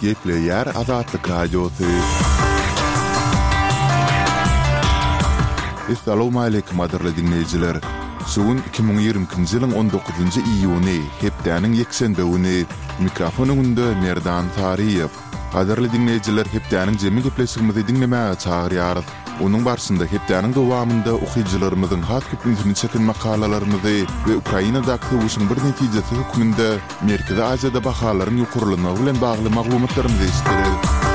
Gepleyer Azatlyk Radiosu. Assalamu alaykum adyrly dinleyijiler. Sugun 2020-nji ýylyň 19-njy iýuny, hepdäniň ýeksenbegini mikrofon öňünde Merdan Tariýew. Adyrly dinleyijiler, hepdäniň jemgy gepleşigimizi dinlemäge çagyrýarys. Onuň barşynda hepdäniň dowamynda okuwçylarymyzyň hat köpüntini çeken makalalarymyzy we Ukrainadaky uwuşyň bir netijesi hüküminde Merkezi Aziýada bahalaryň ýokurlygyny bilen bagly maglumatlarymyzy eşitdirýär.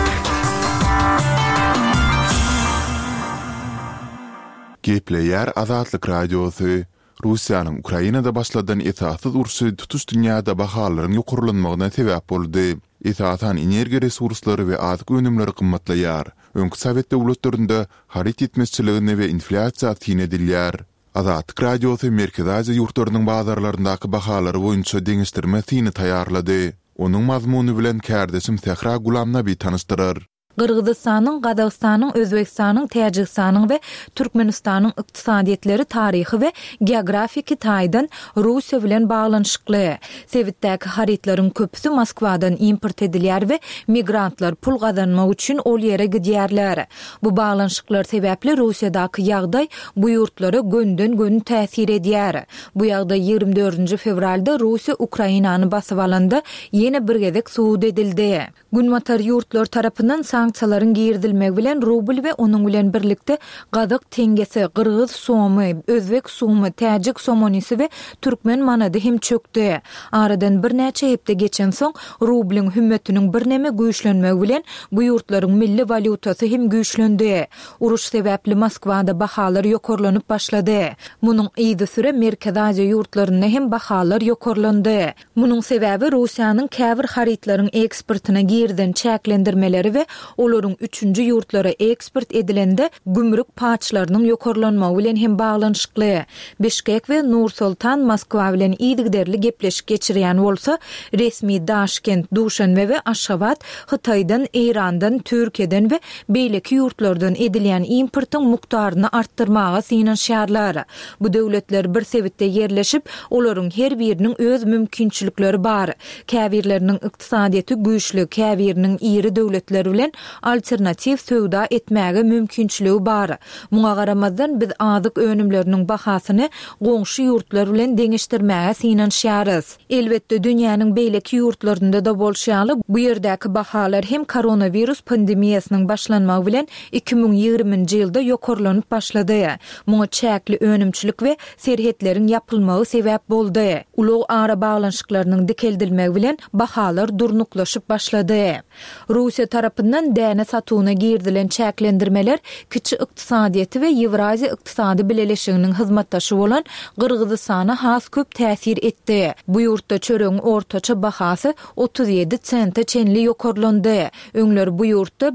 Gepleyer Azatlyk Radiosu. Russiýanyň Ukrainada başladan etatsız urşy tutuş dünýäde bahalaryň ýokurlanmagyna sebäp boldy. Etatan energiýa resurslary we azyk önümleri gymmatlaýar. Öňkü Sowet döwletlerinde harit etmezçiligine we inflasiýa tin edilýär. Azatlyk Radiosu Merkezi Aziýa ýurtlarynyň bazarlaryndaky bahalary boýunça deňişdirme tini taýýarlady. Onuň mazmuny bilen kärdeşim Sehra Gulamnaby tanışdyrar. Qırgızstanyň, Gazagstanyň, Özbekistanyň, Täjikstanyň we Türkmenistanyň ykdysadyetleri taryhy we geografiki taýdan Russiýa bilen baglanyşykly. Sewitdäki haritlaryň köpüsi Moskwadan import edilýär we migrantlar pul gazanmak üçin ol ýere gidýärler. Bu baglanyşyklar sebäpli Russiýadaky ýagdaý bu ýurtlara gönden-gön täsir edýär. Bu ýagdaý 24 fevralda Russiýa Ukrainany basyp alanda ýene bir gezek suud edildi. Günmatar ýurtlar tarapyndan sanksiýalaryň girdilmegi bilen rubl we onuň bilen birlikde Gazak tengesi, Qırgız somy, Özbek somy, Täjik somonysy we Türkmen manady hem çökdi. Aradan bir näçe hepde geçen soň rubliň hümmetiniň bir näme güýçlenmegi bilen bu ýurtlaryň milli valutasy hem güýçlendi. Uruş sebäpli Moskwada bahalar ýokurlanyp başlady. Munyň ýygy süre Merkezi Aziýa ýurtlarynda hem bahalar ýokurlandy. Munyň sebäbi Russiýanyň käbir haritlaryň eksportyna girden çäklendirmeleri we olaryň 3-nji ýurtlara eksport edilende gümrük paçlarynyň ýokurlanmagy bilen hem baglanyşykly. Bişkek we Nur-Sultan Moskwa bilen ýygyderli gepleşik geçirýän bolsa, resmi Daşkent, Duşanbe we Aşgabat Hytaýdan, Eýrandan, Türkiýeden we beýleki ýurtlardan edilýän importyň mukdaryny artdyrmaga synanýarlar. Bu döwletler bir sewitde ýerleşip, olaryň her biriniň öz mümkinçilikleri bar. Käbirleriň ykdysadyety güýçli, käbiriniň iri döwletleri bilen alternativ söwda etmäge mümkinçiligi bar. Muňa garamazdan biz azyk önümleriniň bahasyny goňşy ýurtlar bilen deňişdirmäge synanýarys. Elbetde dünýäniň beýleki ýurtlarynda da bolşýaly bu ýerdäki bahalar hem koronavirus pandemiýasynyň başlanmagy bilen 2020-nji ýylda ýokurlanyp başlady. Muňa çäkli önümçilik we serhetleriň ýapylmagy sebäp boldy. Ulug ara baglanyşyklarynyň dikeldilmegi bilen bahalar durnuklaşyp başlady. Russiýa tarapyndan däne satuwyna girdilen çäklendirmeler kiçi ykdysadyety we Ýewraziýa ykdysady bileleşiginiň hyzmatdaşy bolan Qırgızstana has köp täsir etdi. Bu ýurtda çöregiň ortaça bahasy 37 sente çenli ýokurlandy. Öňler bu ýurtda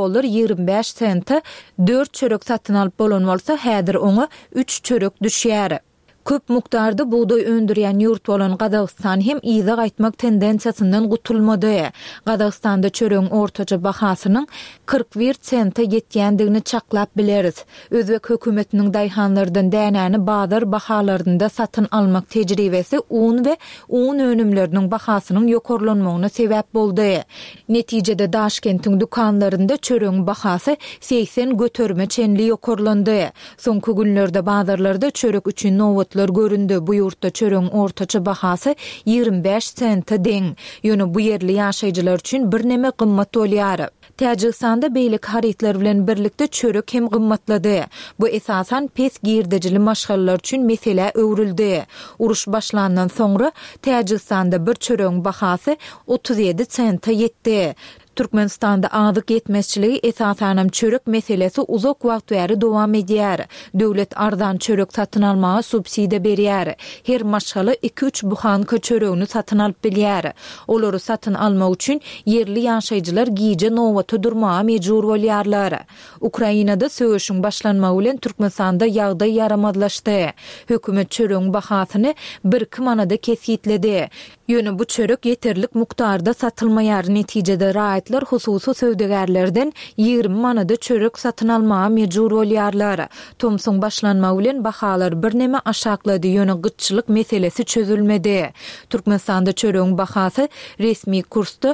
$1.25 4 çörek satyn alyp bolan bolsa, häzir oňa 3 çörek düşýär. Köp mukdarda buğday öndürýän ýurt bolan Gazagstan hem ýyza gaýtmak tendensiýasyndan gutulmady. Gazagstanda çöregiň ortaça bahasynyň 41 sente ýetýändigini çaklap bileriz. Özbek hökümetiniň daýhanlardan dänäni bazar bahalarynda satyn almak tejribesi un we un önümleriniň bahasynyň ýokurlanmagyna sebäp boldy. Netijede Daşkentiň dukanlarynda çöregiň bahasy 80 göterme çenli ýokurlandy. Soňky günlerde bazarlarda çörek üçin nowat göründü. Bu ýurtda çöregiň ortaça bahasy 25 sente deň. Ýöne bu ýerli ýaşaýjylar üçin bir näme gymmat bolýar. Täjikstanda beýlik haritler bilen birlikde çörek hem gymmatlady. Bu esasan pes girdejili maşgallalar üçin mesele öwrüldi. Uruş başlandan soňra Täjikstanda bir çöregiň bahasy 37 sente ýetdi. Türkmenistanda azyk yetmezçiligi esasanam çörek meselesi uzak wagt bäri dowam edýär. Döwlet ardan çörek satyn almaga subsidiýa berýär. Her maşgaly 2-3 buhanka çöregini satyn alyp bilýär. Olary satyn almak üçin yerli ýaşaýjylar giýje nowata durmaga mejbur bolýarlar. Ukrainada söwüşiň başlanmagy bilen Türkmenistanda ýagdaý yaramazlaşdy. Hökümet çöregiň bahasyny 1-2 manada kesýitledi. Ýöne bu çörek ýeterlik mukdarda satylmaýar. Netijede raýat şirketler hususy söwdegärlerden 20 manada çörek satyn almaga mejbur bolýarlar. Tomsoň başlanmagy bilen bahalar birneme aşaklady ýöne gytçylyk meselesi çözülmedi. Türkmenistanda çöregiň bahasy resmi kursda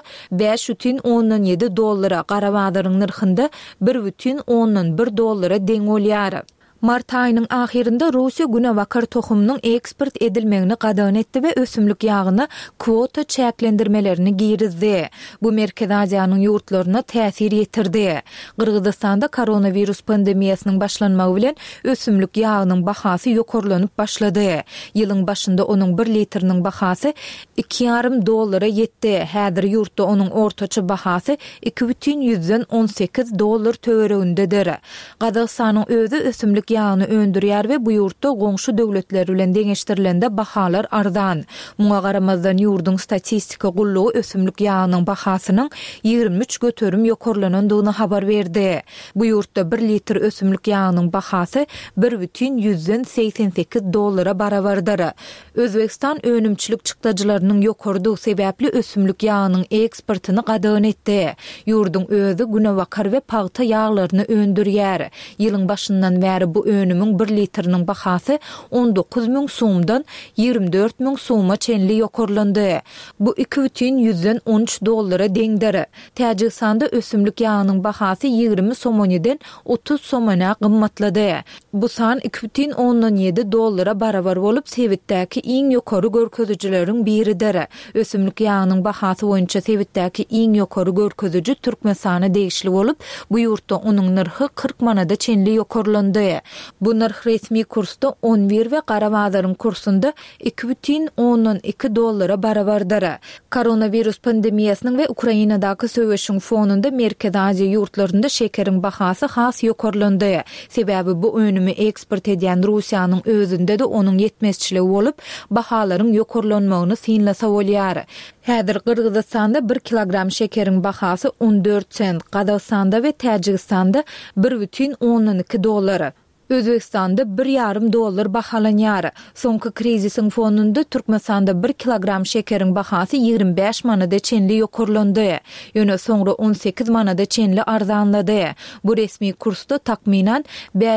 $5.17, Garabadaryň narhynda $1.1 deň bolýar. Mart aýynyň ahirinde Russiýa günewakar tohumynyň eksport edilmegini gadan etdi we ösümlik ýagyna kwota çäklendirmelerini girizdi. Bu Merkez Aziýanyň ýurtlaryna täsir ýetirdi. Kırgızstanda koronavirus pandemiýasynyň başlanmagy bilen ösümlik ýagynyň bahasy ýokarlanyp başlady. Ýylyň başynda onuň 1 litriniň bahasy $2.5 ýetdi. Häzir ýurtda onuň ortaça bahasy $2.18 töweregindedir. Kazakstanyň özü ösümlik ýagyny öndürýär we bu ýurtda goňşy döwletler bilen deňeşdirilende bahalar arzan. Muňa garamazdan ýurdun statistika gullugy ösümlik ýagynyň bahasynyň 23 göterim ýokarlanandygyny habar berdi. Bu ýurtda 1 litr ösümlik ýagynyň bahasy $1.188 barabardyr. Özbekistan önümçilik çykdajylarynyň ýokardy sebäpli ösümlik ýagynyň eksportyny gadan etdi. Ýurdun özü günewakar we pagta ýaglaryny öndürýär. Ýylyň başyndan bäri bu önümün 1 litriniň bahasy 19.000 soumdan 24.000 souma çenli ýokarlandy. Bu $2.13 deňdir. Täjikistanda ösümlik ýagynyň bahasy 20 somonydan 30 somona gymmatlady. Bu san $2.17 barabar bolup Sewitdäki iň ýokary görkezijileriň biridir. Ösümlik ýagynyň bahasy boýunça Sewitdäki iň ýokary görkeziji Türkmenistana degişli bolup bu ýurtda onuň narhy 40 manada çenli ýokarlandy. Bu narh resmi kursda 11 we Garabadaryň kursunda $2.12 barabardyr. Koronavirus pandemiýasynyň we Ukrainadaky söwüşiň fonunda Merkez Aziýa ýurtlarynda şekeriň bahasy has ýokarlandy. Sebäbi bu önümi eksport edýän Russiýanyň özünde-de onuň ýetmezçiligi bolup, bahalaryň ýokarlanmagyny synlasa bolýar. Häzir Kırgızstanda 1 kilogram şekeriň bahasy 14 sent, Kazakstanda we Täjikistanda $1.12. Özbekistanda $1.5 bahalanýar. Soňky krizisiň fonunda Türkmenistanda 1 kilogram şekeriň bahasy 25 manada çenli ýokarlandy. Ýöne soňra 18 manada çenli arzanlady. Bu resmi kursda takminan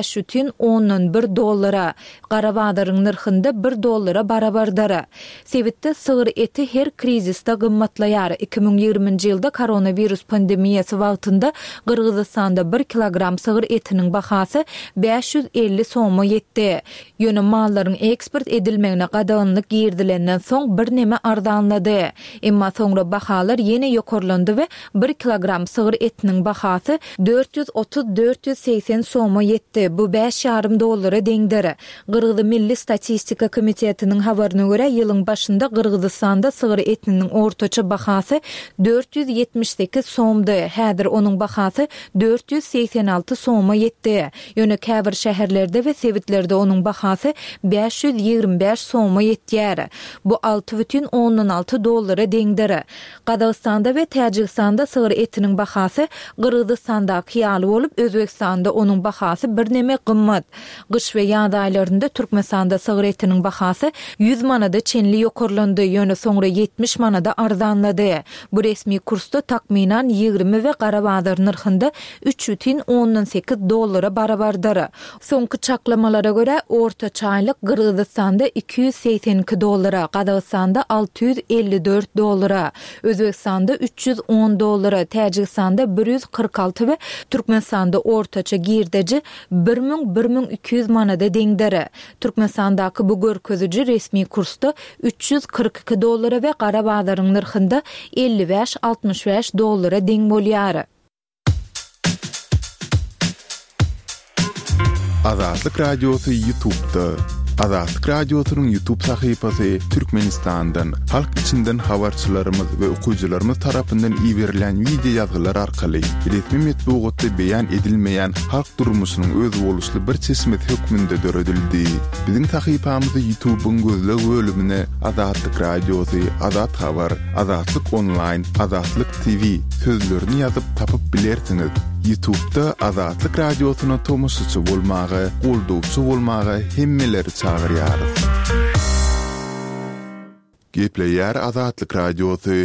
$5.11. Garabadaryň narhynda $1 barabardyr. Sewitde sygyr eti her krizisde gymmatlaýar. 2020-nji ýylda koronavirus pandemiýasy wagtynda Kırgızstanda 1 kilogram sygyr etiniň bahasy 550 so'ma ýetdi. Ýöne mallaryň eksport edilmegine gadanlyk girdilenden soň bir neme arzanlady. Emma soňra bahalar ýene ýokarlandy we 1 kilogram sygyr etiniň bahasy 430-480 so'ma ýetdi. Bu $5.5 deňdir. Kırgız Milli Statistika Komitetiniň habaryna görä ýylyň başynda Kırgızstanda sygyr etiniň ortaça bahasy 478 so'mdy. Häzir onuň bahasy 486 so'ma ýetdi. Ýöne käbir şäherlerde we sewitlerde onuň bahasy 525 so'ma ýetýär. Bu $6.16 deňdir. Kazakstanda we Täjikistanda sygyr etiniň bahasy Kırgızstanda ýaly bolup, Özbekistanda onuň bahasy bir neme gymmat. Gyş we ýaz aýlarynda Türkmenistanda sygyr etiniň bahasy 100 manada çenli ýokarlandy, ýöne soňra 70 manada arzanlady. Bu resmi kursda takminan 20 we Garabadar narhynda $3.18 barabardyr. Soňky çaklamalara görä orta çaylyk Kırgızstanda $282, Kazakstanda $654, Özbekistanda $310, Täjikistanda $146 we Türkmenistanda ortaça girdeji 1000-1200 manada deňdir. Türkmenistandaky bu görkeziji resmi kursda $342 we Garabadaryň narhynda $55-65 deň bolýar. Azatlyk Radiosu YouTube'da. Azatlyk Radiosu'nun YouTube sahypasy Türkmenistandan, halk içinden habarçylarymyz we okuwçylarymyz tarapyndan iýerilen video ýazgylar arkaly resmi metbuatda beýan edilmeýän halk durmuşynyň öz boluşly bir çeşmet hökmünde döredildi. Biziň sahypamyzy YouTube'un gözleg bölümine Azatlyk Radiosu, Azat Habar, Azatlyk Online, Azatlyk TV sözlerini ýazyp tapyp bilersiňiz. YouTube'da Azatlyk Radiosu'na tomoşçy bolmagy, goldowçy bolmagy hemmeleri çağırýar. Gepleýär Azatlyk Radiosu.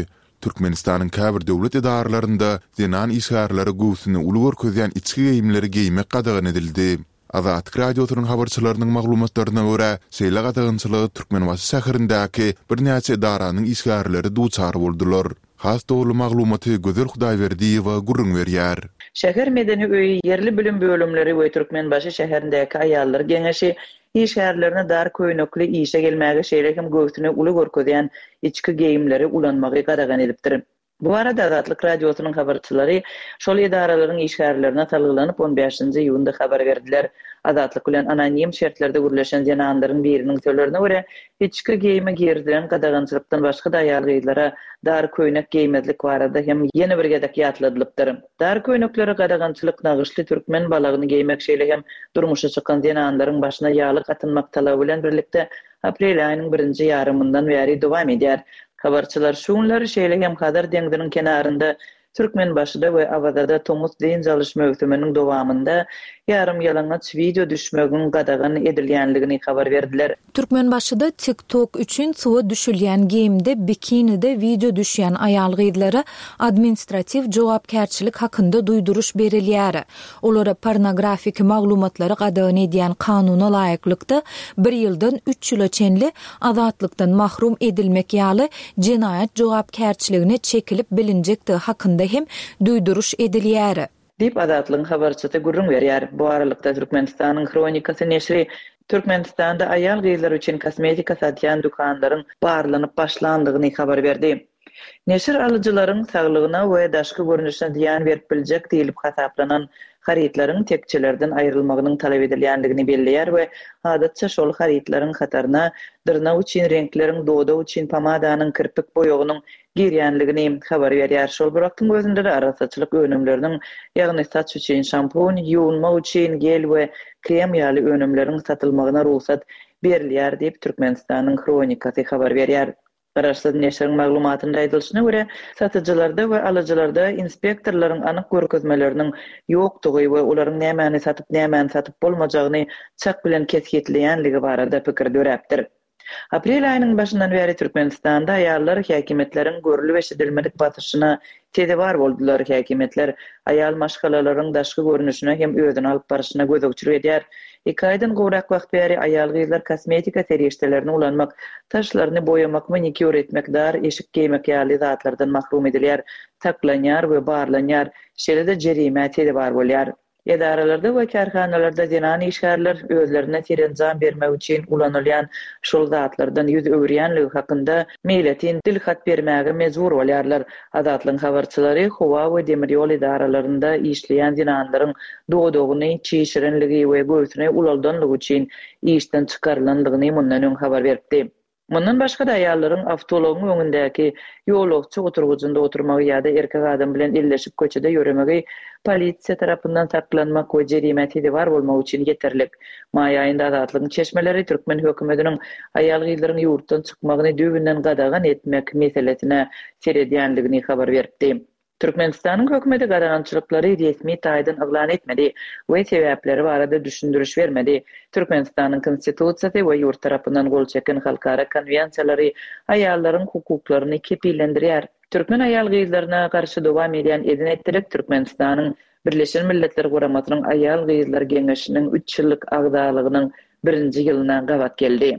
Türkmenistanyň käbir döwlet idaralarynda zenan işgärleri göwsüni uly görkezýän içki geyimleri geymek gadagyn edildi. Azatlyk radiosynyň habarçylarynyň maglumatlaryna görä, şeýle gadagynçylygy Türkmenbaşy şäherindäki bir näçe idaranyň işgärleri duçar boldular. Has dogry maglumaty Gözel Hudaýberdiýewa gurrun berýär. Şäher medeni öýi yerli bilim bölümleri we Türkmenbaşy şäherindäki aýallar geňeşi işgärlerini dar köýnekli işe gelmäge şeýlekim göwsüni uly görkezýän içki geyimleri ulanmagy gadagan edipdir. Bu arada Azatlyk radiosynyň habarçylary şol idaralaryň işgärlerine talgylanyp 15-nji ýylda habar berdiler. Azatlyk bilen anonim şertlerde gürleşen jananlaryň biriniň sözlerine görä, içki geyimi girdiren gadagançylykdan başga da aýal gyýlara dar köýnek giymezlik barada hem ýene bir gedek ýatladylypdyr. Dar köýneklere gadagançylyk nagyşly türkmen balagyny giymek şeýle hem durmuşa çykan jananlaryň başyna ýaly atynmak talaby bilen birlikde aprel aýynyň 1-nji ýarymyndan bäri dowam edýär. Habarçylar şunlary şeýle hem Hadar deňdiniň kenarynda Türkmenbaşyda we Awazada Tomuz deň çalyş mövsüminiň dowamında yarım ýalaňaç video düşmeginiň gadagan edilýänligini habar berdiler. Türkmenbaşyda TikTok üçin suwa düşülýän geyimde bikinide video düşýän aýal gyzlara administrativ jogapkärçilik hakynda duýduruş berilýär. Olara pornografik maglumatlary gadagan edýän kanuny laýyklykda 1 ýyldan 3 ýyla çenli azatlykdan mahrum edilmek ýaly jinayet jogapkärçiligine çekilip bilinjekdi hakynda hem duýduruş edilýär. Dip Azatlyň habarçysy gurrun berýär. Bu aralykda Türkmenistanyň Kronikasy neşri Türkmenistanda aýal gyzlar üçin kosmetika satýan dukanlaryň barlanyp başlandygyny habar berdi. Neşir alyjylaryň saglygyna we daşky görünüşine ziýan berip biljek diýilip hasaplanan haritlaryň tekçelerden aýrylmagynyň talap edilýändigini belleýär we adatça şol haritlaryň hataryna dyrnak üçin renkleriň doda üçin pamadanyň kirpik boýagynyň girýänligini habar berýär. Şol birakdyň özünde de arasaçylyk önümleriniň, ýagny saç üçin şampun, ýuwunma üçin gel we krem ýaly önümleriň satylmagyna ruhsat berilýär diýip Türkmenistanyň Kronikasy habar berýär. Garaşly neşriň maglumatyna aýdylyşyna görä, satyjylarda we alyjylarda inspektorlaryň anyk görkezmeleriniň ýokdugy we olaryň nämäni satyp nämäni satyp bolmajagyny çak bilen kesgitleýänligi barada pikir döräpdir. Aprel aýynyň başyndan beri Türkmenistanda aýallar häkimetleriň görülip eşidilmedik batyşyna tedbir boldular. Häkimetler aýal maşgalalaryň daşky görünüşine hem özüni alyp barışyna gözegçilik edýär. 2 aýdan gowrak wagt beri aýal gyzlar kosmetika serýeşdelerini ulanmak, taşlaryny boýamak, manikür etmek, dar eşik giymek ýaly zatlardan mahrum edilýär, taklanýar we barlanýar, şeýle-de jerime tedbir bolýar. Edaralarda we karhanalarda zinany işgärler özlerine serenjam bermek üçin ulanylýan şol zatlardan ýüz öwürýänligi hakynda milletin dilhat bermäge mejbur bolýarlar. Azatlyň habarçylary howa we demir ýol idaralarynda işleýän zinanlaryň doýdogyny, çeşirenligi we göwsüne ulaldanlygy üçin işden çykarylandygyny mundan öň habar berdi. Mundan başga da aýallaryň awtologyň öňündäki ýolokçy oturgujynda oturmagy ýa-da erkek adam bilen elleşip köçede ýöremegi polisiýa tarapyndan saklanmak we jerime tedbir bolmak üçin ýeterlik. Maý aýynda Azatlygyň çeşmeleri Türkmen hökümetiniň aýal gyzlaryň ýurtdan çykmagyny düýbünden gadagan etmek meselesine seredýänligini habar berdi. Türkmenistanyň hökümeti gadagançylyklary resmi taýdan aglan etmedi we sebäpleri barada düşündürüş bermedi. Türkmenistanyň konstitusiýasy we ýurt tarapyndan gol çeken halkara konwensiýalary aýallaryň hukuklaryny kepillendirýär. Türkmen aýal gyzlaryna garşy dowam edýän edinetlik Türkmenistanyň Birleşen Milletler Guramatynyň aýal gyzlar geňeşiniň 3 ýyllyk agdalygynyň 1-nji ýylyna gabat geldi.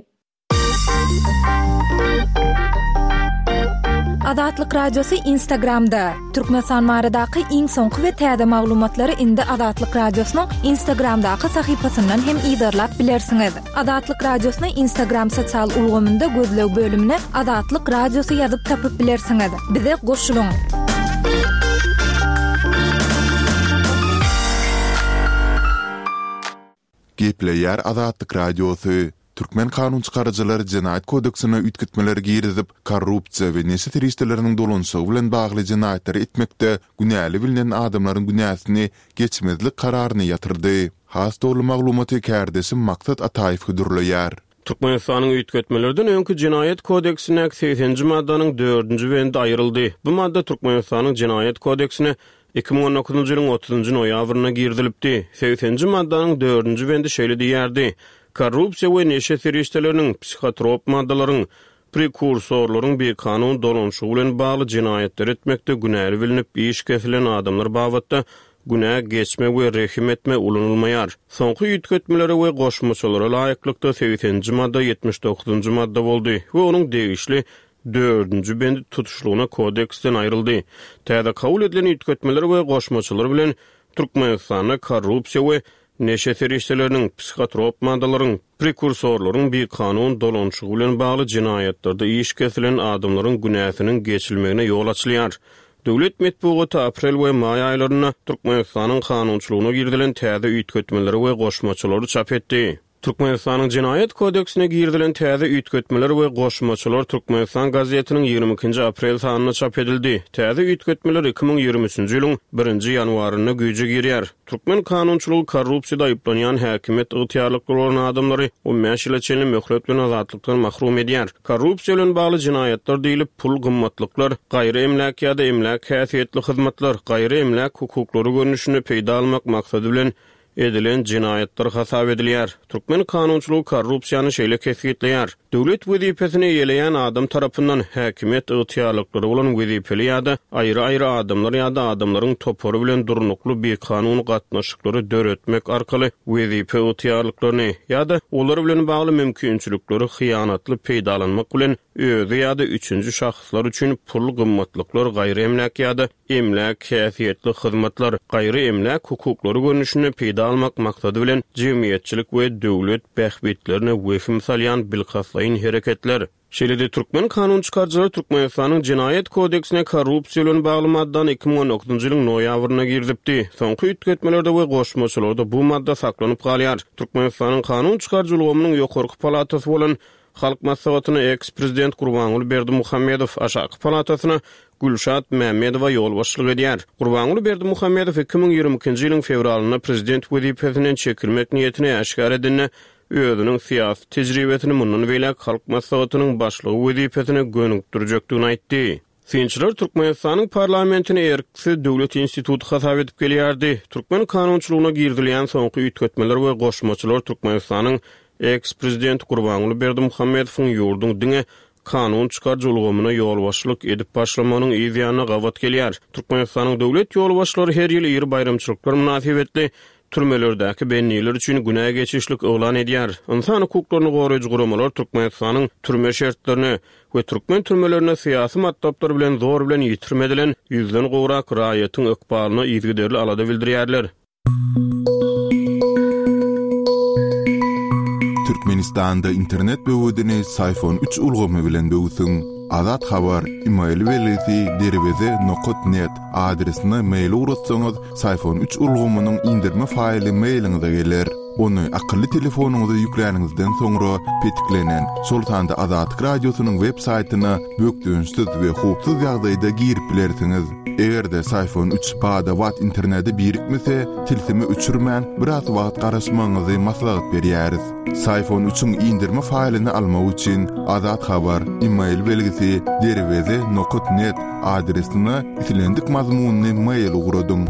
Azatlyk radiosu Instagramda. Türkmenistan baradaky iň soňky we täze maglumatlary indi Azatlyk radiosynyň Instagramdaky sahypasyndan hem ýygyrlap bilersiňiz. Azatlyk radiosyny Instagram sosial ulgamynda gözleg bölümine Azatlyk radiosu ýazyp tapyp bilersiňiz. Bize goşulyň. Gepleýär Azatlyk radiosu. Türkmen kanun çykarjylary Jinayet kodeksine üýtgetmeler girizip, korrupsiýa we neşet tirişdeleriniň dolanşygy bilen bagly jinayetleri etmekde günäli bilinen adamlaryň günäsini geçmezlik kararyny ýatyrdy. Has dogry maglumaty kärdesim Maksat Ataýew güdürleýär. Türkmenistanyň üýtgetmelerden öňkü Jinayet kodeksine 80-nji maddanyň 4-nji wendi aýryldy. Bu madda Türkmenistanyň Jinayet kodeksine 2019-njy ýylyň 30-njy noýabryna girdilipdi. 80-nji maddanyň 4-nji wendi şeýle diýärdi: korrupsiýa we neşet tirişdeleriniň psikotrop maddalaryň prekursorlaryň bir kanun dolanşygy bilen bagly jinayetler etmekde günäli bilinip iş kesilen adamlar babatda günä geçme we rehim etme ulanylmaýar. Soňky ýetgetmelere we goşmaçylara laýyklykda 80-nji madda 79-njy madda boldy we onuň degişli 4-nji bendi tutuşlugyna kodeksden aýryldy. Täze kabul edilen ýetgetmeler we goşmaçylar bilen Türkmenistanda korrupsiýa we neşe terişlerinin, psikotrop maddalaryň, prekursorlaryň bir kanun dolanşygy bilen bagly jinaýetlerde iş kesilen adamlaryň günäsiniň geçilmegine ýol açylýar. Döwlet medeniýeti aprel we may aýlaryna Türkmenistanyň kanunçylygyna girdilen täze ýetgetmeleri we goşmaçylary çap etdi. Türkmenistanyň Jinayet kodeksine girdilen täze ýetgetmeler we goşmaçylar Türkmenistan gazetiniň 22-nji aprel sanyna çap edildi. Täze ýetgetmeler 2023-nji ýylyň 1-nji ýanwaryna güýje girýär. Türkmen kanunçylygy korrupsiýada aýplanýan häkimet ygtyýarlyklaryň adamlary 15 ýyla çenli möhlet bilen azatlykdan mahrum edýär. Korrupsiýa bilen bagly jinayetler diýilip pul gymmatlyklar, gaýry emlak ýa-da emlak häsiýetli hyzmatlar, gaýry emlak hukuklary görnüşini peýda almak maksady bilen edilen jinayetler hasap edilýär. Türkmen kanunçylygy korrupsiýany şeýle kesgitleýär. Döwlet wezipesini ýeleýän adam tarapyndan häkimet ygtyýarlyklary bolan wezipeli ýa-da aýry-aýry adamlar ýa-da adamlaryň topary bilen durnukly bir kanun gatnaşyklary döretmek arkaly wezipe ygtyýarlyklaryny ýa-da olar bilen bagly mümkinçilikleri hyýanatly peýdalanmak bilen özü ýa-da üçünji şahslar üçin pul gymmatlyklar, gaýry emlak ýa-da emlak häsiýetli hyzmatlar, gaýry emlak hukuklary görnüşini peýda almak maksady bilen jemgyýetçilik we döwlet bähbetlerine wehim salýan bilhaslaýyn hereketler. Şeýle-de Türkmen kanun çykarjylary Türkmenistanyň Jinayet kodeksine korrupsiýa bilen bagly maddadan 2019-njy ýylyň noýabryna girdipdi. Soňky ýetgetmelerde we goşmaçylarda bu madda saklanyp galýar. Türkmenistanyň kanun çykarjylygymyň ýokarky palatasy bolan Halk maslahatyna eks-prezident Gurbanuly Berdimuhammedow, aşaky palatasyna Gülşat Mämmedowa ýol başçylyk edýär. Gurbanuly Berdimuhammedow 2022-nji ýylyň fevralyna prezident wezipesinden çekilmek niýetini aşkar edinne özüniň syýasy tejribesini mundan beýle halk maslahatynyň başlygy wezipesine gönükdirjekdigini aýtdy. Sinçiler Türkmenistanyň parlamentine erkisi döwlet instituty hasap edip gelýärdi. Türkmen kanunçylygyna girdilen soňky ýetgetmeler we goşmaçylar Türkmenistanyň eks-prezident Gurbanuly Berdimuhammedowyň ýurdun diňe kanun çykarjylygymyna ýol başçylyk edip başlamanyň ýa-da gawat gelýär. Türkmenistanyň döwlet ýol başçylary her ýyl ýyry bayramçylyklar münasibetli türmelerdäki benniler üçin günä geçişlik oglan edýär. Insan hukuklaryny goraýjy guramalar Türkmenistanyň türme şertlerini we türkmen türmelerine syýasy matlaplar bilen zor bilen ýitirmedilen ýüzden gowrak raýatyň ykbalyny ýygyderli alada bildirýärler. Türkmenistanda internet böwedini iPhone 3 ulgamy bilen böwsün. Azat habar email welisi derweze.net adresine mail uratsaňyz iPhone 3 ulgamynyň indirme faýly mailiňize geler. Onu akıllı telefonuňyza ýükleningizden soňra petiklenen Sultanda Azat radiosynyň web saýtyna bökdünsiz we hupsuz ýagdaýda girip bilersiňiz. Egerde iPhone 3 pada wat interneti birikmese, tilsimi öçürmän biraz wagt garaşmaňyzy maslahat berýäris. iPhone 3-üň indirme faýlyny almak üçin Azat habar email belgisi derweze.net adresine itilendik mazmunny mail ugradyň.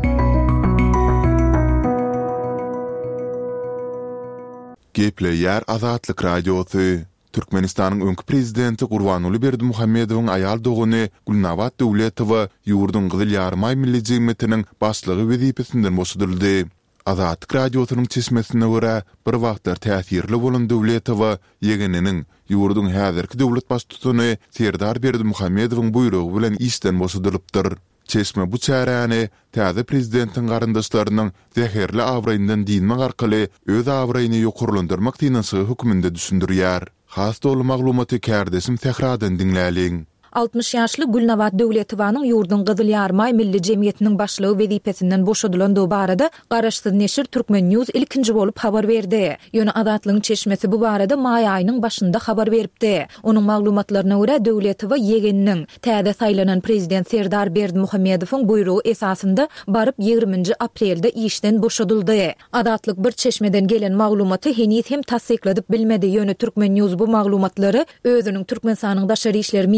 Gepleýär Azatlyk radiosy. Türkmenistanyň öňkü prezidenti Gurbanuly Berdimuhammedowyň aýal doguny Gulnawat Döwletowa ýurdun Gyzyl Ýarmay milli jemgyýetiniň başlygy wezipesinden boşadyldy. Azatlyk radiosynyň çeşmesine görä bir wagtlar täsirli bolan Döwletowa ýegeniniň ýurdun häzirki döwlet başçysyny Serdar Berdimuhammedowyň buýrugy bilen işden boşadylypdyr. Çeşme bu çäräni täze prezidentiň garyndaşlarynyň zäherli awraýyndan dinmek arkaly öz awraýyny ýokurlandyrmak diýnäsi hükmünde düşündirýär. Has dolu maglumaty kärdesim Tehradan dinläliň. 60 ýaşly Gulnawat Döwletowanyň ýurdun Gyzyl Ýarmay milli jemgyýetiniň başlygy wezipesinden boşadylan barada garaşsyz neşir Türkmen News ilkinji bolup habar berdi. Ýöne Azatlygyň çeşmesi bu barada may aýynyň başynda habar beripdi. Onuň maglumatlaryna görä Döwletowa ýegeniniň täze saýlanan prezident Serdar Berdimuhammedowyň buýrugy esasynda baryp 20-nji aprelde işden boşadyldy. Azatlyk bir çeşmeden gelen maglumaty henüz hem tasdikladyp bilmedi. Ýöne Türkmen News bu maglumatlary özüniň Türkmenistanyň daşary işler ministrligi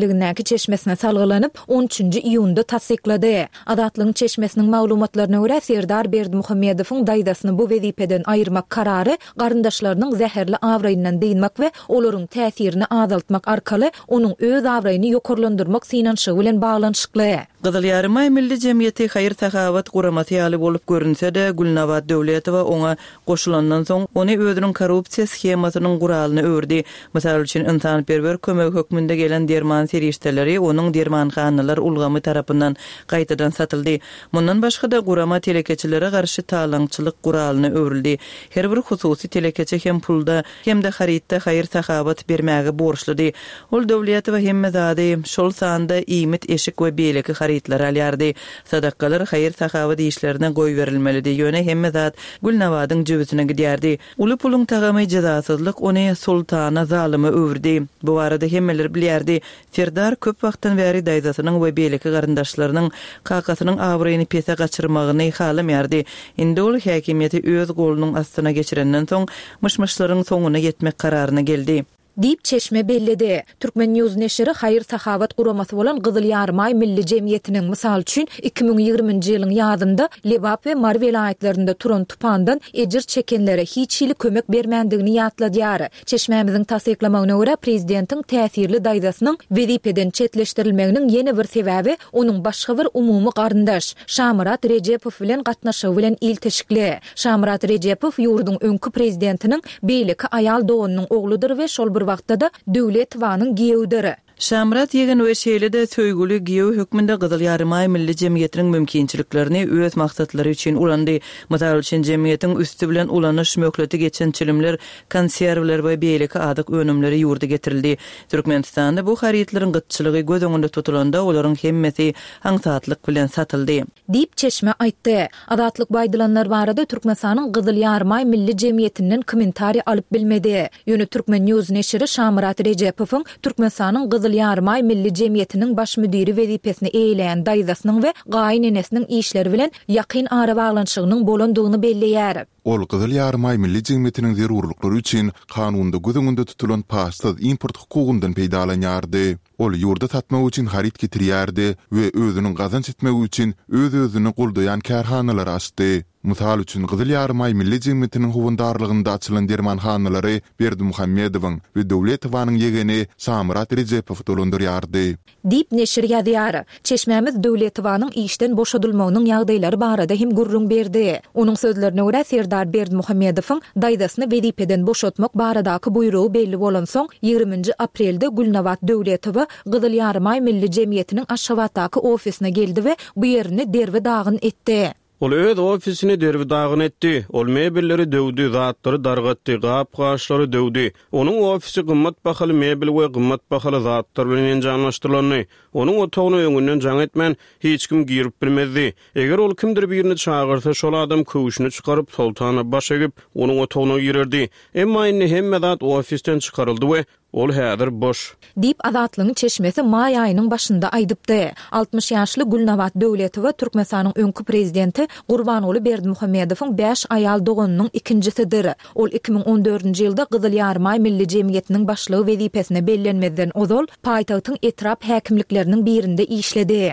agentligindäki çeşmesine salgylanyp 13-nji iýunda tasdiklady. Azatlygyň çeşmesiniň maglumatlaryna görä Serdar Berdimuhammedowyň daýdasyny bu wezipeden aýyrmak karary garyndaşlarynyň zäherli awraýyndan diýmek we olaryň täsirini azaltmak arkaly onuň öz awraýyny ýokarlandyrmak synanşygy bilen baglanyşykly. Gyzyl Ýarmay Milli Jemgyýeti haýyr tahawat guramatyaly bolup görünse-de Gulnawat Döwletowa oňa goşulandan soň ony özüniň korrupsiýa schemasynyň guralyny öwrdi. Mysal üçin insanperwer kömek hökmünde gelen derman serişdeleri onuň dermanhanalar ulgamy tarapyndan gaýtadan satyldy. Mundan başga da gurama telekeçilere garşy talançylyk guralyny öwrildi. Her bir hususy telekeçe hem pulda hem de haritda haýyr tahawat bermäge borçlydy. Ol Döwletowa hemme zady şol sanda iýmit eşik we beýleki haritlar alýardy. Sadakalar haýyr tahawat işlerine goý berilmelidi. Ýöne hemme zat Gulnawadyň jübüsine gidýärdi. Uly puluň tagamy jazasyzlyk ony sultana zalymy öwrdi. Bu barada hemmeler bilýärdi. Serdar köp wagtdan bäri daýdasynyň we beýleki garyndaşlarynyň kakasynyň awraýyny pese gaçyrmagyny halamýardy. Indi ol häkimiýeti öz golunyň astyna geçirenden soň myşmyşlaryň soňuna ýetmek kararyna geldi. Diýip çeşme belledi. Türkmen News neşri haýyr tahawat guramasy bolan Gyzyl Ýarmay Milli Jemgyýetiniň mysal üçin 2020-nji ýylyň ýazynda Lebap we Mar welaýatlarynda turan tupandan ejir çekenlere hiçili kömek bermendigini ýatladýar. Çeşmemiziň tasdiklamagyna görä prezidentiň täsirli daýdasynyň wezipeden çetleşdirilmeginiň ýene bir sebäbi onuň başga bir umumy garyndaş Şamrat Rejepow bilen gatnaşygy bilen il teşikli. Şamrat Rejepow ýurduň öňkü prezidentiniň beýleki aýal doganynyň ogludyr we şol bir wagtda da Döwletowanyň giýewdiri. Şamrat ýegen we şeýlede söýgüli giýew hökmünde Gyzyl Ýarmay Milli Jemgyýetiniň mümkinçiliklerini öz maksatlary üçin ulandy. Mysal üçin jemgyýetiň üstü bilen ulanyş möhleti geçen çilimler, konserwler we beýleki adyk önümleri ýurda getirildi. Türkmenistanda bu haritlaryň gytçylygy göz öňünde tutulanda olaryň hemmesi haňsatlyk bilen satyldy. Diýip çeşme aýtdy. Adatlyk baýdylanlar barada Türkmenistanyň Gyzyl Ýarmay Milli Jemgyýetinden kommentari alyp bilmedi. Ýöne Türkmen News neşri Şamrat Rejepowyň Türkmenistanyň Gyzyl Ýarmay Milli Jemgyýetiniň baş müdiri wezipesini eýleýän daýdasynyň we gaýnenesiniň işleri bilen ýakyn ara baglanyşygynyň bolandygyny belleýär. Ol Gyzyl Ýarmay Milli Jemgyýetiniň zerurlyklary üçin kanunda göz öňünde tutulan paçsız import hukugundan peýdalanýardy. Ol ýurda tatmak üçin harit getirýärdi we özüniň gazanç etmegi üçin öz-özüni guldaýan kärhanalar açdy. Mysal üçin Gyzyl Ýarmay Milli Jemgyýetiniň howandarlygynda açylan dermanhanalary Berdimuhammedowyň we Döwletowanyň ýegeni Şamrat Rejepow dolandyrýardy. Diýip neşir ýazýar. Çeşmemiz Döwletowanyň işden boşadylmagynyň ýagdaýlary barada hem gurrun berdi. Onuň sözlerine görä Serdar Berdimuhammedowyň daýdasyny wezipeden boşatmak baradaky buýrugy belli bolan soň 20-nji aprelde Gulnawat Döwletow Gyzyl Ýarmay Milli Jemgyýetiniň Aşgabatdaky ofisine geldi we bu ýerini derwe dagyn etdi. Ol öz ofisini derbi dağın etdi. Ol mebelleri dövdü, zatlary dargatdy, gap-gaşlary dövdü. Onuň ofisi gymmat bahaly mebel we gymmat bahaly zatlar bilen janlaşdyrylany. Onuň otagyny öňünden jaň etmän hiç kim girip bilmezdi. Eger ol kimdir birini çağırsa şol adam köwüşini çykaryp sultana baş egip onuň otagyna girerdi. Emma indi hemme zat ofisten çykaryldy we ol häzir boş. Diýip Azatlygyň çeşmesi may aýynyň başynda aýdypdy. 60 ýaşly Gulnawat Döwletow Türkmenistanyň öňkü prezidenti Gurbanoğlu Berdimuhammedowyň 5 aýal doganynyň ikincisidir. Ol 2014-nji ýylda Gyzyl Ýarmay Milli Jemgyýetiniň başlygy wezipesine bellenmeden ozal paýtagtyň etrap häkimlikleriniň birinde işledi.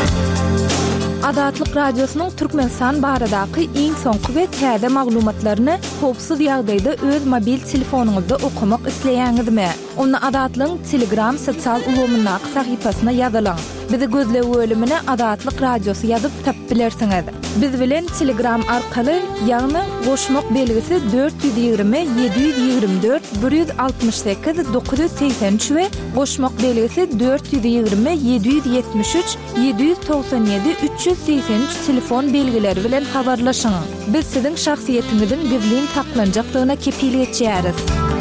Adatlyk radiosynyň Türkmenistan baradaky iň soňky we täze maglumatlaryny howpsuz ýagdaýda öz mobil telefonuňyzda okumak isleýäňizmi? Onu Adatlyň Telegram sosial ulgamyna sahypasyna ýazylaň. Bizi gözle bölümine Adatlyk Radiosy ýazyp tapylersiňiz. Biz bilen Telegram arkaly ýagny goşmak belgisi 420 724 168 983 we goşmak belgisi 420 773 797 383 telefon belgileri bilen habarlaşyň. Biz siziň şahsiýetiňiziň gizlin saklanjakdygyna kepillik etýäris.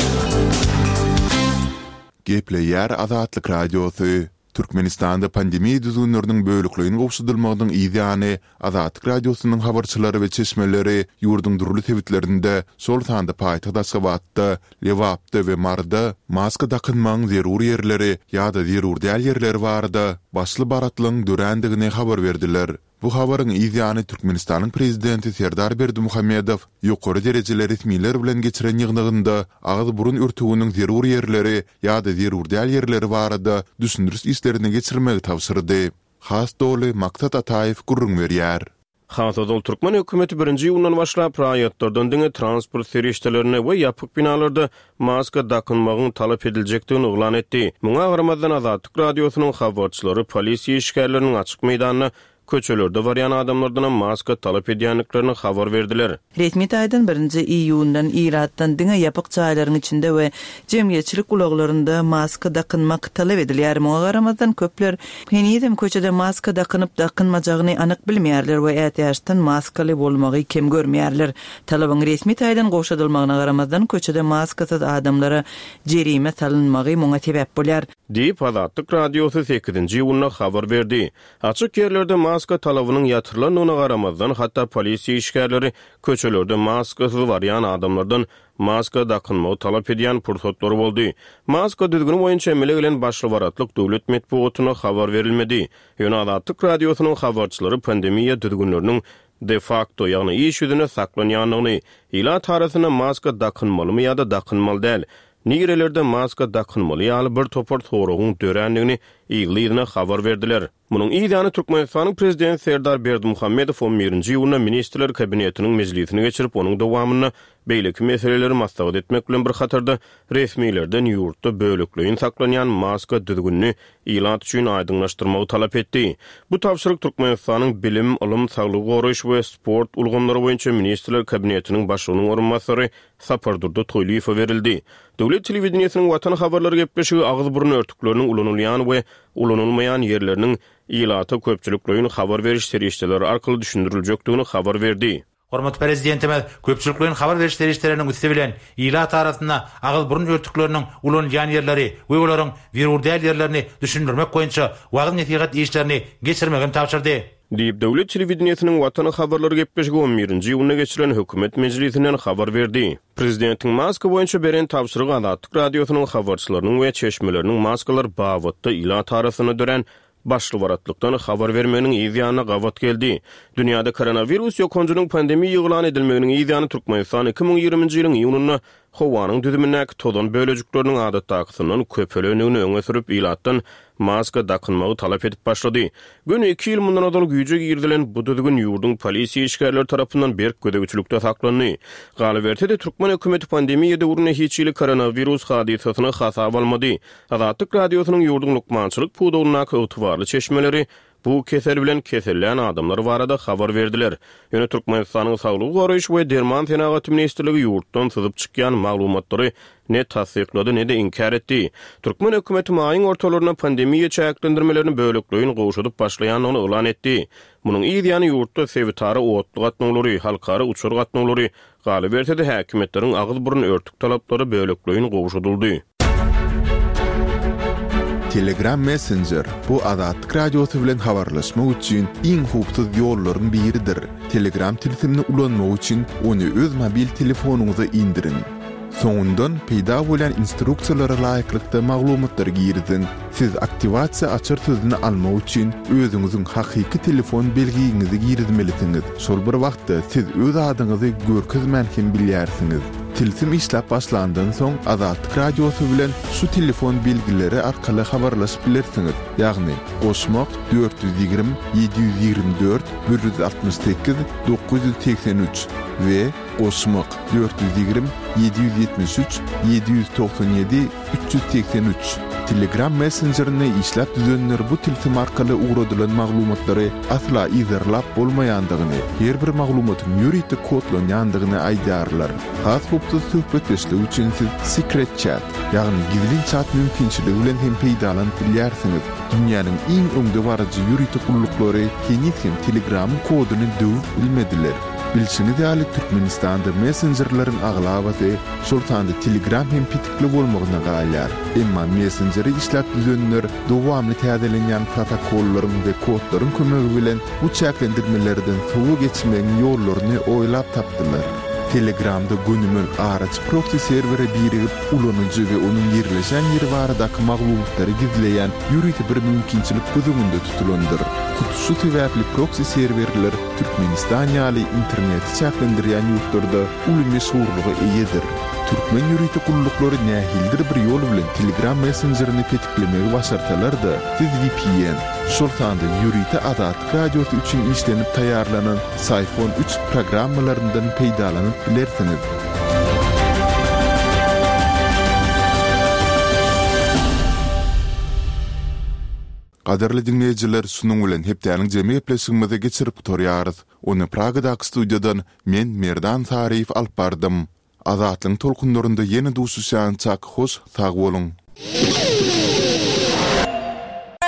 Gepleýär Azatlyk Radiosy. Türkmenistanda pandemiýa düzgünleriniň bölükligini gowşudylmagynyň ýa-ni Azatlyk Radiosynyň habarçylary we çeşmeleri ýurduň durly tewitlerinde şol sanda paýtagda Aşgabatda, Lewapda we Marda maska takynmagyň zerur ýerleri ýa-da zerur däl ýerleri barada başly baratlyň dörendigine habar berdiler. Bu habaryň ýa-ni Türkmenistanyň prezidenti Serdar Berdimuhammedow ýokary derejeli resmiler bilen geçiren ýygnygynda agyz burun örtüginiň zerur ýerleri ýa-da zerur däl ýerleri barada düşündürüş işlerini geçirmegi tawsyrdy. Has doly Maksat Ataýew gurrun berýär. Hasodol Türkmen hökümeti 1-nji ýyldan başlap raýatlardan diňe transport serişdelerine we ýapyk binalarda maska dakynmagyň talap ediljekdigini oglan etdi. Muňa garamadan Azatlyk radiosynyň habarçylary polisiýa işgärleriniň açyk meýdanyna köçelerde barýan adamlardan maska talap edýänliklerini habar berdiler. Resmi taýdan 1-nji iýundan Iratdan diňe ýapyk çaýlaryň içinde we jemgyýetçilik ulaglarynda maska dakynmak talap edilýär. Muňa garamadan köpler henidem köçede maska dakynıp dakynmajagyny anyk bilmeýärler we ätýaşdan maskaly bolmagy kim görmeýärler. Talabyň resmi taýdan goşadylmagyna garamadan köçede maskasyz adamlara jerime salynmagy muňa sebäp bolýar. Diýip Azatlyk radiosy 8-nji ýylda habar berdi. Açyk ýerlerde maska talabynyň ýatyrylanyna garamazdan hatda polisiýa işgärleri köçelerde maskasyz barýan adamlardan maska dakynmagy talap edýän pursatlary boldy. Maska düzgün boýunça emele gelen başlywaratlyk döwlet medeniýetine habar berilmedi. Ýöne Azatlyk radiosynyň habarçylary pandemiýa düzgünleriniň de facto ýagny iş ýüzüne saklanýanlygyny, ila tarasyna maska dakynmalymy ýa-da dakynmaly däl. Nigirelerde maska dakynmaly ýaly bir topar soragyň dörenligini ýygylyna habar berdiler. Munyň ýa-ni Türkmenistanyň prezidenti Serdar Berdimuhammedow 11-nji ýylda ministrler kabinetiniň mejlisini geçirip onuň dowamyny beýleki meseleleri maslahat etmek bilen bir hatarda resmilerden ýurtda bölekleýin saklanýan maska düzgünni ilat üçin aýdyňlaşdyrmagy talap etdi. Bu tapşyryk Türkmenistanyň bilim, ilim, saglyk goraýş we sport ulgamlary boýunça ministrler kabinetiniň başlygynyň orunmasary Sapardurda Toýlyýew berildi. Döwlet telewizionynyň watan habarlary gepleşigi agyz burun örtükleriniň ulanylýan we ulanylmaýan ýerleriniň ilata köpçülikleýin habar beriş serişdeleri arkaly düşündüriljekdigini habar berdi. Hormat prezidentimiz köpçüliklerin habar beriş serişlerinin üstü bilen ilat arasında agyl burun örtükleriniň ulanylýan ýerleri we olaryň wirur däl ýerlerini düşündirmek boýunça wagt netigat işlerini geçirmegin tapşyrdy. Diýip döwlet telewizionynyň watany habarlary gepleşigi 11-nji ýylda geçiren hökümet mejlisinden habar berdi. Prezidentiň maska boýunça beren tapşyrygy Azatlyk radiosynyň habarçylarynyň we çeşmeleriniň maskalar bawatda ilat arasyna dören başlywaratlyklykdan habar bermeginiň ýa-ni gawat geldi. Dünýäde koronavirus ýokunjunyň pandemiýa ýyglan edilmeginiň ýa-ni Türkmenistan 2020-nji ýylyň iýunyna howanyň düzümindäki tozan bölejikleriniň adatdakysynyň köpelenigini öňe sürüp ilatdan maska dakynmagy talap edip başlady. Gün 2 ýyl mundan odal güýje girdilen bu düzgün ýurdun polisiýa işgärleri tarapyndan berk gödegçilikde saklandy. Galabertede Türkmen hökümeti pandemiýa döwrüne hiç ýyly koronavirus hadisasyny hasaba almady. Azatlyk radiosynyň ýurdun lukmançylyk puwdugyna köwtüwarly çeşmeleri bu kesel bilen kesellän adamlar barada habar berdiler. Ýöne Türkmenistanyň saglyk goraýş we derman tenagat ministrligi ýurtdan syzyp çykýan maglumatlary ne tasdiklady ne de inkar etdi. Türkmen hökümeti maýyň ortalaryna pandemiýa çäklendirmelerini bölekleýin gowşudyp başlaýanyny elan etdi. Munyň ýa-ni ýurtda sevitary otlyk gatnaglary, halkara uçur gatnaglary galabertede häkimetleriň agyz burun örtük talaplary bölekleýin gowşudyldy. Telegram Messenger bu Azatlyk radiosy bilen habarlaşmak üçin iň hupsuz ýollaryň biridir. Telegram tilsimini ulanmak üçin onu öz mobil telefonuňyza indirin. Soňundan peýda bolan instruksiýalara laýyklykda maglumatlar girdin. Siz aktivasiýa açar sözüni almak üçin özüňiziň hakyky telefon belgiňizi girdmelisiniz. Şol bir wagtda siz öz adyňyzy görkezmän hem bilýärsiňiz. Tilsim işlep başlandan soň Azatlyk radiosy bilen şu telefon belgileri arkaly habarlaşyp bilersiňiz. Ýagny goşmak 420 724 168 983 we goşmak 420 773 797 383. Telegram Messenger'ine işlep düzenler bu tilsim arkaly uğradylan maglumatlary asla izarlap bolmaýandygyny, her bir maglumatyn ýürüýte kodlanýandygyny aýdarlar. Has hupsuz söhbetleşmek üçin siz secret chat, ýagny gizli chat mümkinçiligi bilen hem peýdalanyp bilýärsiňiz. Dünýäniň iň öňde barajy ýürüýte gullyklary hem Telegram koduny döwüp bilmediler. Bilşini däli Türkmenistanda messengerlerin aglabaty şoltanda Telegram hem pitikli bolmagyna galýar. Emma messengeri işlep düzenler dowamly täzelenýän protokollaryň we kodlaryň kömegi bilen bu çäklendirmelerden soňa geçmegiň ýollaryny oýlap tapdylar. Telegramda günümün araç proxy servere birigip ulanıcı ve onun yerleşen yeri baradaky maglumatları gizleyen ýürüýti bir mümkinçilik gözüňünde tutulandyr. Kutusu täwäpli proxy serverler Türkmenistan ýaly interneti çäklendirýän ýurtlarda uly meşhurlygy eýedir. Türkmen ýürüýti gullukları nähildir bir ýol bilen Telegram Messengerini tetiklemeyi başartalar-da VPN, şoltanda ýürüýti adat radiosu üçin işlenip taýýarlanan iPhone 3 programmalaryndan peýdalanyp bilersiniz. Qadarly dinleýijiler, şunuň bilen hepdäniň jemy epleşigimize geçirip torýarys. Onu Pragadaky studiýadan men Merdan Taryf alyp bardym. Azatlyň tolkunlarynda ýene duşuşan çak hoş sag bolun.